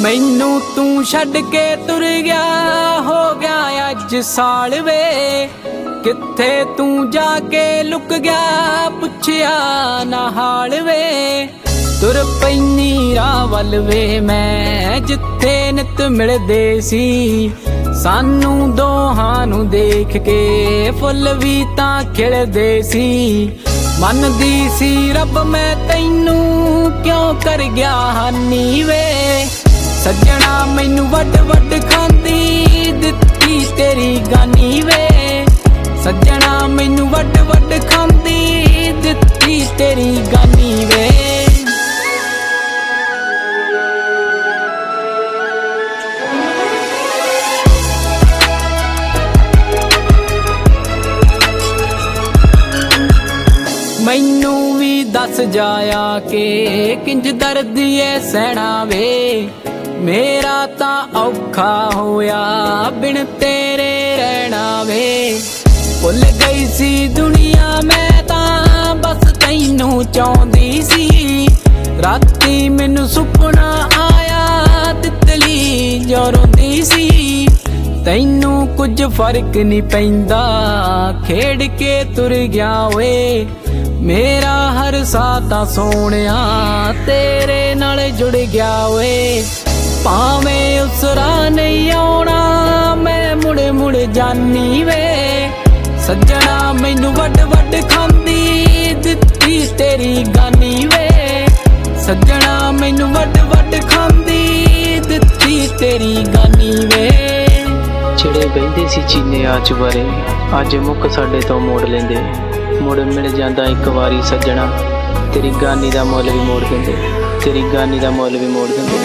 मैनू तू छड्ड के तुर गया हो गया अज साल वे किथे तू जाके लुक गया पुछया ना हाल वे तुर पैनी राह वल वे मैं जिथे नित मिलदे सी सानू दोहां नू देख के फुल भी तां खिलदे सी मनदी सी रब मैं तैनू क्यों कर गया हानी वे सजना मैनू वड वड खांदी दित्ती तेरी गानी वे सजना मैनू वड वड खांदी दित्ती तेरी गानी वे मैनू भी दस जाया के किंज दर्द ये सहना वे मेरा ता औखा होया बिन तेरे रहना वे भुल गई सी दुनिया मैं ता बस तैनू चाहती सी राती मैनू सुपना आया तितली जो रोंदी सी तैनू कुछ फर्क नहीं पैंदा खेड़ के तुर गया वे मेरा हर साता सोनिया तेरे नाल जुड़ गया वे भावें उस राह नहीं आउणा मैं मुड़ मुड़ जानी वे सजना मैनू वड वड खांदी दित्ती तेरी गानी वे सजना मैनू वड वड खांदी दित्ती तेरी गानी वे चिड़े बहिंदे सी चीने आच बारे अज मुक साडे तो मोड़ लेंदे मुड़ मिल जांदा एक वारी सज्जणा तेरी गानी दा मुल भी मोड़ देंदे तेरी गानी दा मुल भी मोड़ देंदे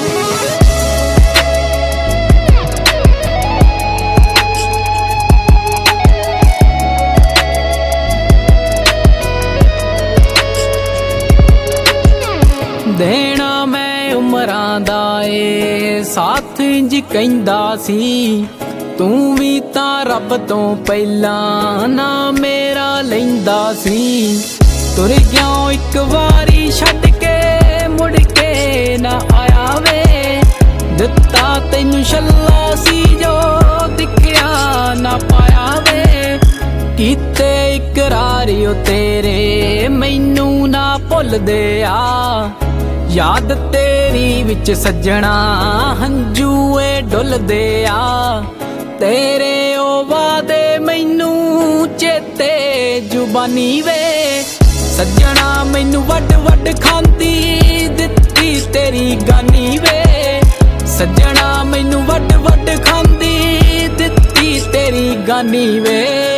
देना मैं उमरां दा ए साथ इंज कहंदा सी तू भी तां रब तो पहला ना मेरा लैंदा सी तुर गया एक वारी छड्ड के मुड़ के ना आया वे दित्ता तैनू छल्ला सी जो दिखया ना पाया वे कीते इकरार ओ तेरे मैनू ना भुल दे आ याद तेरी विच सजना हंजूए डुल दे आ तेरे ओ वादे मैनू चेते जुबानी वे सजना मैनू वड वड खांदी दित्ती तेरी गानी वे सजना मैनू वड वड खांदी दित्ती तेरी गानी वे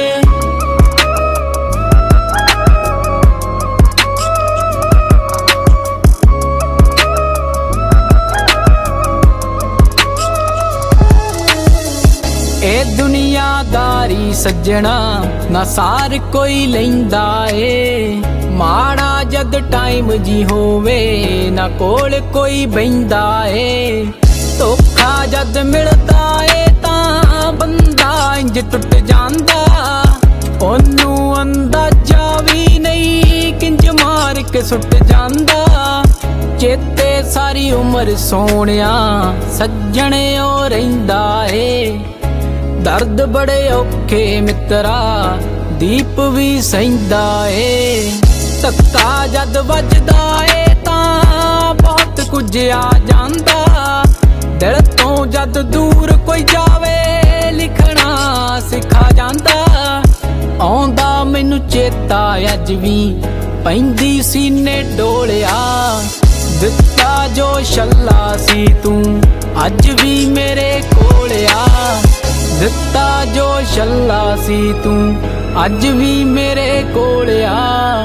ए दुनियादारी सज्जना ना सार कोई लैंदा ए माड़ा जद टाइम जी होवे ना कोल कोई बहिंदा ए धोखा जद मिलदा ए तां बंदा इंज टुट जांदा ओनू अंदाजा भी नहीं किंज मार के सुट जांदा चेते सारी उम्र सोनिया सज्जणे ओ रहिंदा ए दर्द बड़े औखे मित्रा दीप भी सहिंदा ए धक्का जद वजदा ए तां बहुत कुछ आ जांदा दिल तो जद दूर कोई जावे लिखना सिखा जांदा आउंदा मैनू चेता अज भी पैंदी सीने डोलिया दित्ता जो छल्ला सी तू अज भी मेरे कोल आ दित्ता जो छल्ला सी तू अज भी मेरे कोल आ।